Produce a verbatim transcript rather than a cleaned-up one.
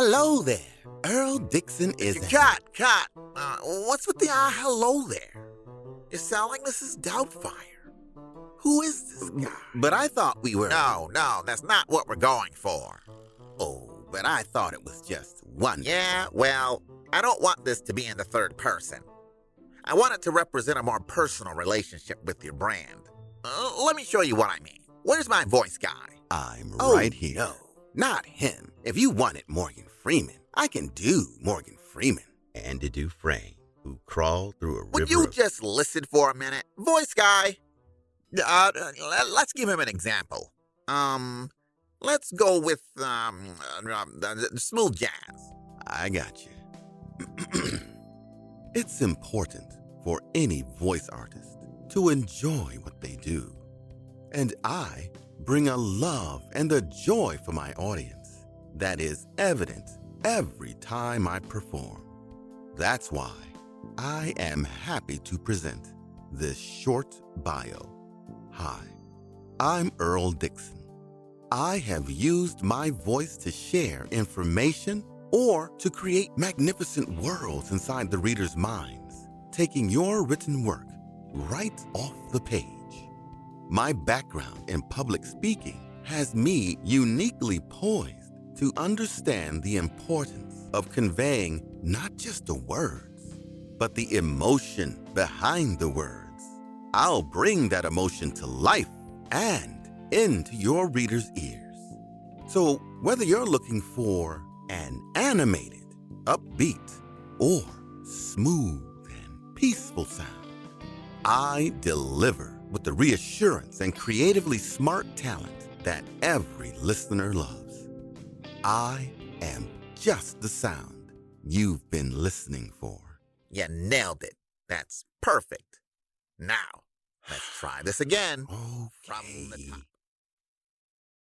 Hello there. Earl Dixon is... Cut, cut. Uh, what's with the ah hello there? You sound like Missus Doubtfire. Who is this guy? But I thought we were... No, no, that's not what we're going for. Oh, but I thought it was just one. Yeah, well, I don't want this to be in the third person. I want it to represent a more personal relationship with your brand. Uh, let me show you what I mean. Where's my voice guy? I'm Oh, right here. No, not him. If you wanted Morgan Freeman, I can do Morgan Freeman. Andy Dufresne, who crawled through a river Would you of... just listen for a minute? Voice guy. Uh, let's give him an example. Um, let's go with, um, uh, uh, smooth jazz. I got you. It's important for any voice artist to enjoy what they do. And I bring a love and a joy for my audience that is evident every time I perform. That's why I am happy to present this short bio. Hi, I'm Earl Dixon. I have used my voice to share information or to create magnificent worlds inside the reader's minds, taking your written work right off the page. My background in public speaking has me uniquely poised to understand the importance of conveying not just the words, but the emotion behind the words. I'll bring that emotion to life and into your reader's ears. So whether you're looking for an animated, upbeat, or smooth and peaceful sound, I deliver with the reassurance and creatively smart talent that every listener loves. I am just the sound you've been listening for. You nailed it. That's perfect. Now, let's try this again. Okay. From the top.